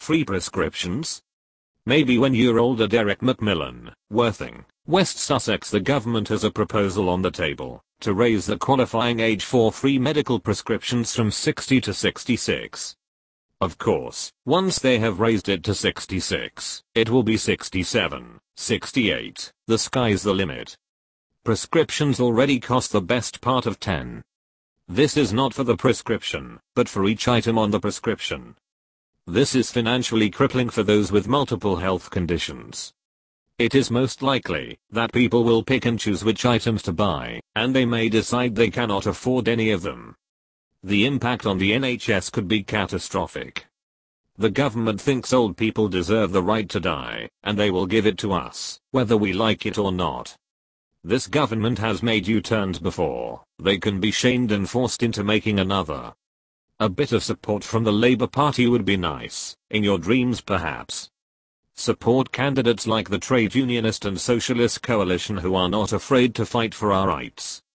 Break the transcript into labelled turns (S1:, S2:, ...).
S1: free prescriptions? Maybe when you're older. Derek Macmillan, Worthing, West Sussex. The government has a proposal on the table to raise the qualifying age for free medical prescriptions from 60 to 66. Of course, once they have raised it to 66, it will be 67, 68, the sky's the limit. Prescriptions already cost the best part of 10. This is not for the prescription, but for each item on the prescription. This is financially crippling for those with multiple health conditions. It is most likely that people will pick and choose which items to buy, and they may decide they cannot afford any of them. The impact on the NHS could be catastrophic. The government thinks old people deserve the right to die, and they will give it to us, whether we like it or not. This government has made U-turns before. They can be shamed and forced into making another. A bit of support from the Labour Party would be nice, in your dreams perhaps. Support candidates like the Trade Unionist and Socialist Coalition who are not afraid to fight for our rights.